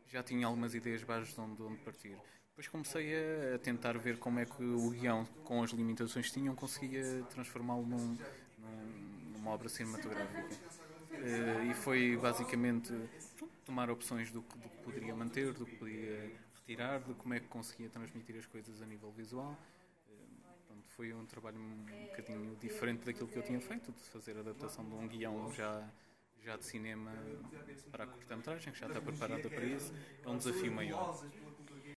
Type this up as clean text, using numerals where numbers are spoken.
já tinha algumas ideias bases de onde partir. Depois comecei a tentar ver como é que o guião, com as limitações que tinham, conseguia transformá-lo numa obra cinematográfica. E foi basicamente tomar opções do que poderia manter, do que podia retirar, de como é que conseguia transmitir as coisas a nível visual. Pronto, foi um trabalho um bocadinho diferente daquilo que eu tinha feito, de fazer a adaptação de um guião já de cinema para a curta-metragem, que já está preparada para isso. É um desafio maior.